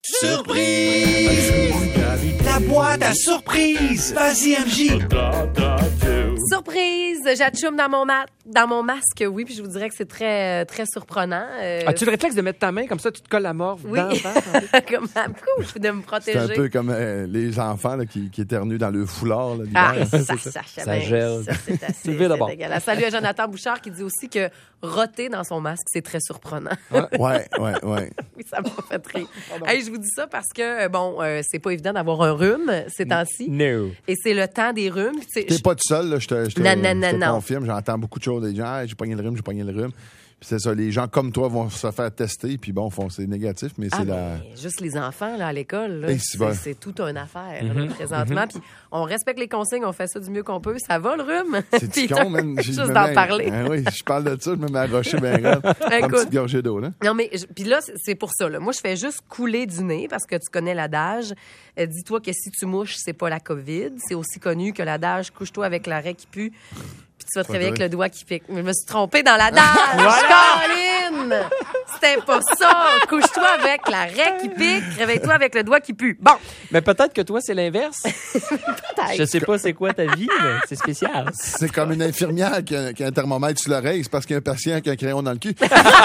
Surprise! La boîte à surprise! Vas-y, MJ! Surprise! J'atchoum dans mon masque, oui, puis je vous dirais que c'est très, très surprenant. As-tu le réflexe de mettre ta main comme ça, tu te colles la morve Oui. dans la face? Comme un coup, de me protéger. C'est un peu comme les enfants là, qui éternuent dans le foulard là, l'hiver. Ça gèle. C'est assez Tu le vis d'abord. dégueulasse. Salut à Jonathan Bouchard qui dit aussi que roter dans son masque, c'est très surprenant. Ouais. Oui, ça m'a fait rire. Hey, je vous dis ça parce que, c'est pas évident d'avoir un rhume ces temps-ci. No. Et c'est le temps des rhumes. T'es pas tout seul, là, je te Non. confirme. J'entends beaucoup de choses des gens. Hey, j'ai pogné le rhume. Puis c'est ça, les gens comme toi vont se faire tester, puis bon, c'est négatif, mais c'est mais juste les enfants là, à l'école, là, Hey, c'est bon. c'est toute une affaire là, présentement. Puis on respecte les consignes, on fait ça du mieux qu'on peut. Ça va le rhume? C'est Puis con, man. juste d'en parler. Oui, je parle de ça, je me mets à rocher bien grave. Prends une petite gorgée d'eau, là. Non, mais puis là, c'est pour ça. Là. Moi, je fais juste couler du nez parce que tu connais l'adage. Dis-toi que si tu mouches, c'est pas la COVID. C'est aussi connu que l'adage couche-toi avec l'arrêt qui pue. Puis tu vas te réveiller avec le doigt qui pique. Mais je me suis trompée dans l'adage. Caroline! C'était pas ça. Couche-toi avec l'arrêt qui pique. Réveille-toi avec le doigt qui pue. Bon. Mais peut-être que toi, c'est l'inverse. Peut-être. Je sais pas c'est quoi ta vie, mais c'est spécial. C'est comme une infirmière qui a un thermomètre sur l'oreille. C'est parce qu'il y a un patient qui a un crayon dans le cul.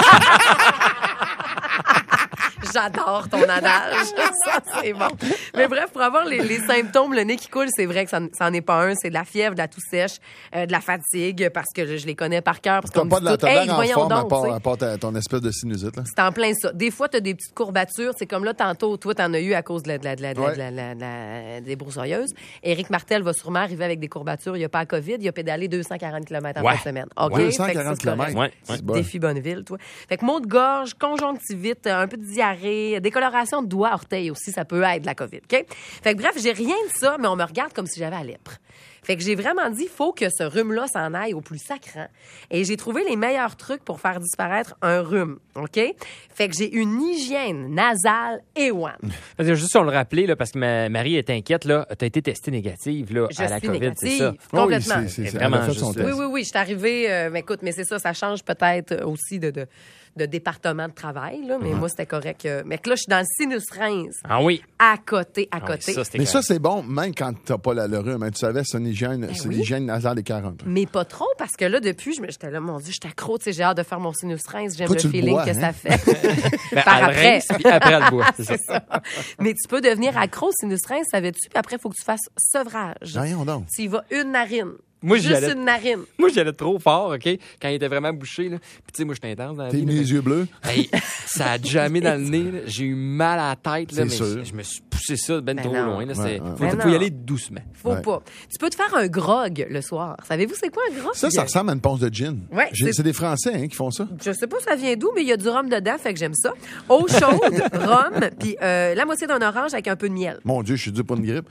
J'adore ton adage. Ça, c'est bon. Mais bref, pour avoir les symptômes, le nez qui coule, c'est vrai que ça n'en est pas un. C'est de la fièvre, de la toux sèche, de la fatigue, parce que je les connais par cœur. T'as pas de la hey, en voyons forme donc, à part ton espèce de sinusite, là. c'est en plein ça. Des fois, tu as des petites courbatures. C'est comme là, tantôt, toi, t'en as eu à cause des broussailleuses. Éric Martel va sûrement arriver avec des courbatures. Il n'y a pas la COVID. Il a pédalé 240 km en fin de semaine. OK? 240 km. Ouais. Défi Bonneville, toi. Fait que maux de gorge, conjonctivite, un peu de diarrhée, décoloration de doigts, orteils aussi, ça peut être de la COVID, OK? Fait que bref, j'ai rien de ça, mais on me regarde comme si j'avais la lèpre. Fait que j'ai vraiment dit, faut que ce rhume-là s'en aille au plus sacrant. Et j'ai trouvé les meilleurs trucs pour faire disparaître un rhume, OK? Fait que j'ai une hygiène nasale A1. Parce que juste on le rappeler, là, parce que Marie est inquiète, là, t'as été testée négative là, Je à la suis COVID, négative, c'est ça? complètement. Oui, c'est vraiment elle a fait juste son là. test. Oui, je suis arrivée, mais écoute, mais c'est ça change peut-être aussi de département de travail, là, mais moi, c'était correct. Mais que là, je suis dans le sinus-rince. Ah oui. À côté. Ah oui, ça, c'était Mais correct. ça, c'est bon, même quand t'as pas le rhume. Hein, tu savais, c'est une hygiène, c'est oui. l'hygiène nasale des 40. Mais pas trop, parce que là, depuis, j'étais là, mon Dieu, j'étais accro, tu sais, j'ai hâte de faire mon sinus-rince, j'aime Toi, le tu le feeling bois, que hein? ça fait. Ben, Par elle après. rince, puis après, elle boit. C'est ça. Mais tu peux devenir accro au sinus-rince, savais-tu? Puis après, il faut que tu fasses sevrage. Voyons donc. Tu y vas une narine. Moi, j'y Juste allais- une narine. Moi, j'y allais trop fort, OK? Quand il était vraiment bouché, là. Puis, tu sais, moi, j'étais intense dans la T'es vie. mis là. les yeux bleus. Hey, ça a jamais dans le nez. Là. J'ai eu mal à la tête, là, C'est mais sûr. je me suis poussé ça ben trop non. loin. Là. Ouais, Faut Ben y non. aller doucement. Faut Ouais. pas. Tu peux te faire un grog le soir. Savez-vous c'est quoi un grog? Ça ressemble à une ponce de gin. Ouais, C'est des Français hein, qui font ça. Je sais pas ça vient d'où, mais il y a du rhum dedans, fait que j'aime ça. Eau chaude, rhum, puis la moitié d'un orange avec un peu de miel. Mon Dieu, je suis dû pour une grippe.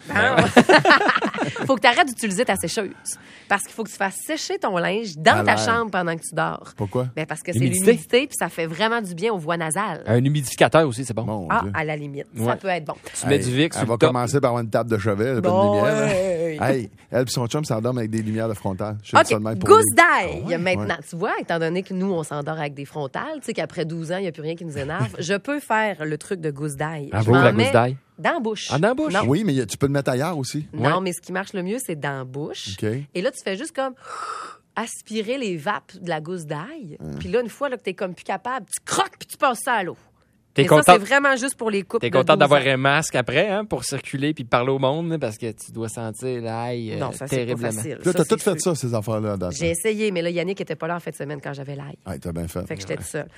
Faut que tu arrêtes d'utiliser ta sécheuse. Parce qu'il faut que tu fasses sécher ton linge dans À ta l'air. chambre pendant que tu dors. Pourquoi? Ben parce que c'est L'humidité. l'humidité, puis ça fait vraiment du bien aux voies nasales. Un humidificateur aussi, c'est bon. Mon Ah, Dieu. à la limite. Ça Ouais. peut être bon. Tu mets du Vicks Elle sur va le top. commencer par avoir une table de chevet, un peu de Bon, lumière. là. ouais. Hey, elle et son chum s'endorment avec des lumières de frontale. Je fais ça de OK, même pour gousse lui. d'ail. Ah ouais? Maintenant, tu vois, étant donné que nous, on s'endort avec des frontales, tu sais qu'après 12 ans, il n'y a plus rien qui nous énerve, je peux faire le truc de gousse d'ail. Ah, Je vous, m'en la mets gousse d'ail? Dans la bouche. Ah, dans la bouche? Non, Oui, mais tu peux le mettre ailleurs aussi. non, Ouais. mais ce qui marche le mieux, c'est dans la bouche. OK. Et là, tu fais juste comme aspirer les vapes de la gousse d'ail. Puis là, une fois là, que t'es comme plus capable, tu croques puis tu passes ça à l'eau. T'es Et ça, content, c'est vraiment juste pour les couples t'es de content 12 d'avoir ans. un masque après, hein, pour circuler puis parler au monde, là, parce que tu dois sentir l'ail Non, ça, c'est pas terriblement. facile. Là, Ça, t'as tout c'est fait sûr. ça, ces affaires-là. dans J'ai essayé, mais là, Yannick était pas là en fin de semaine quand j'avais l'ail. Ah, t'as bien fait. Fait que j'étais toute seule.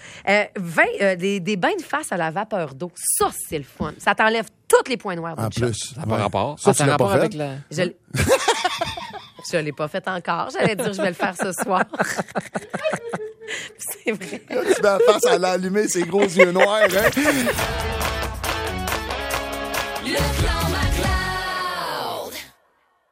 Des bains de face à la vapeur d'eau, ça, c'est le fun. Ça t'enlève tous les points noirs En d'une shot. plus. Ça n'a pas ouais. rapport. Ça, Ah, tu ça a l'as rapport pas fait? avec la... Je l'ai... Je l'ai pas fait encore. J'allais dire, je vais le faire ce soir. C'est vrai. Tu mets la face à l'allumer, ses gros yeux noirs, hein?